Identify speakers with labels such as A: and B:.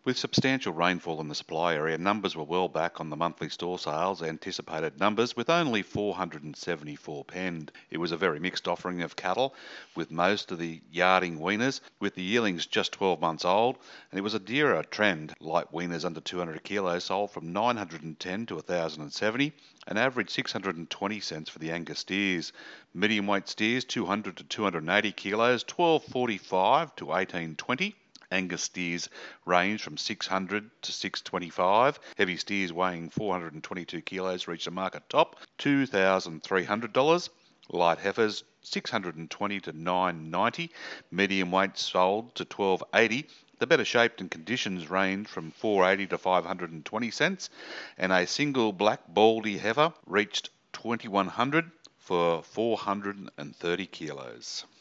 A: With substantial rainfall in the supply area, numbers were well back on the monthly store sales anticipated numbers, with only 474 penned. It was a very mixed offering of cattle, with most of the yarding weaners, with the yearlings just 12 months old, and it was a dearer trend. Light weaners under 200 kilos sold from 910 to 1,070, an average 620 cents for the Angus steers. Medium weight steers 200 to 280 kilos, 12.45 to 18.20. Angus steers range from 600 to 625. Heavy steers weighing 422 kilos reached a market top $2,300. Light heifers 620 to 990. Medium weight sold to 1280. The better shaped and conditions range from 480 to 520 cents, and a single black baldy heifer reached 2100 for 430 kilos.